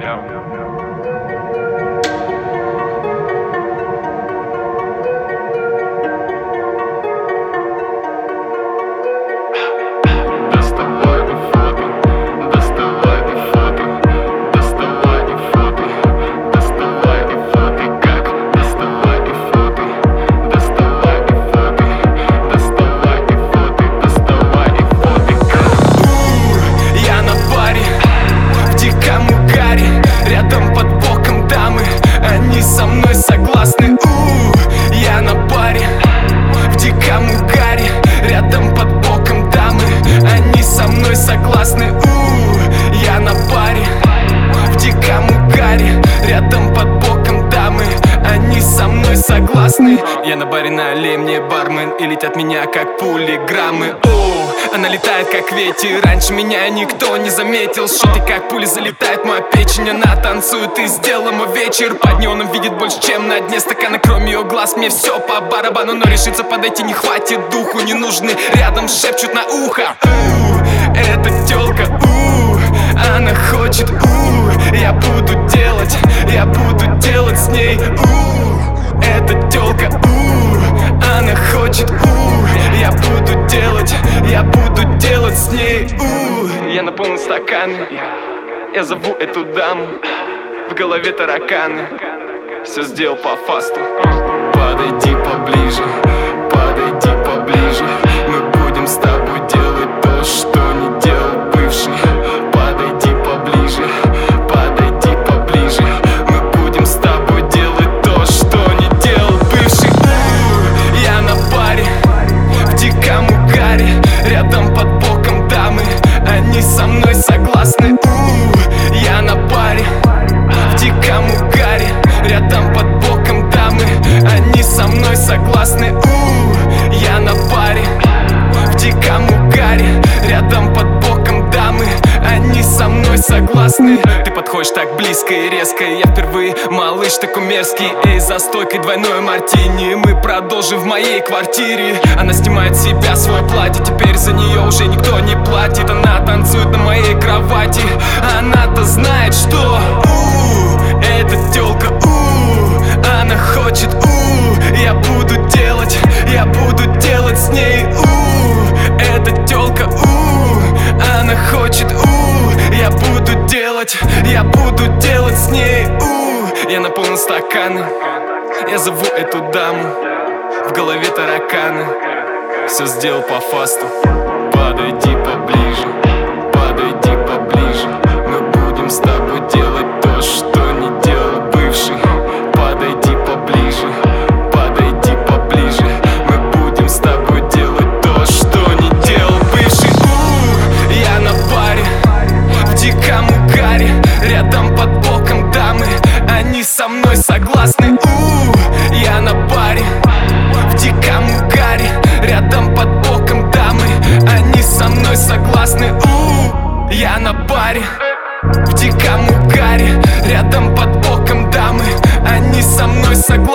Рядом под боком дамы, они со мной согласны. Я на баре, в диком угаре. Рядом под боком дамы, они со мной согласны. Я на баре, в диком угаре. Рядом под боком дамы, они со мной согласны. Я на баре, налей мне, бармен, и летят меня как пули граммы. Она летает как ветер, раньше меня никто не заметил. Шоты как пули залетает в мою печень. Она танцует и сделала мой вечер. Под неоном видит больше, чем на дне стакана. Кроме ее глаз мне все по барабану. Но решиться подойти не хватит духу. Не нужны рядом, шепчут на ухо. Эта тёлка, она хочет, я буду делать с ней. Эта тёлка, она хочет, я буду делать с ней. Я наполнил стаканы, я зову эту даму. В голове тараканы, все сделал по фасту. Подойди поближе, мы будем с тобой делать то, что не делал бывший. Подойди поближе, мы будем с тобой делать то, что не делал бывший. Я на баре, в диком угаре. Рядом под боком дамы, они со мной согласны. Я на баре, в диком угаре. Рядом под боком дамы, они со мной согласны. Я на баре, в диком угаре. Рядом под боком дамы, они со мной согласны. Ты подходишь так близко и резко, я впервые, малыш, такой мерзкий. Эй, за стойкой двойной мартини, мы продолжим в моей квартире. Она снимает с себя свое платье, теперь за нее уже никто не платит. Она танцует на моей кровати, она-то знает, что эта тёлка, она хочет, я буду делать с ней. Эта тёлка, она хочет, я буду делать с ней. Я наполнил стаканы, я зову эту даму. В голове тараканы, все сделал по фасту. Подойди поближе, мы будем с тобой делать то, что не делал бывший. Подойди поближе, мы будем с тобой делать то, что не делал бывший. Я на баре, в диком угаре. Рядом под боком дамы, они со мной согласны. Я на баре, в диком угаре. Рядом под боком дамы, они со мной согласны. Я на баре, в диком угаре. Рядом под боком дамы, они со мной согласны.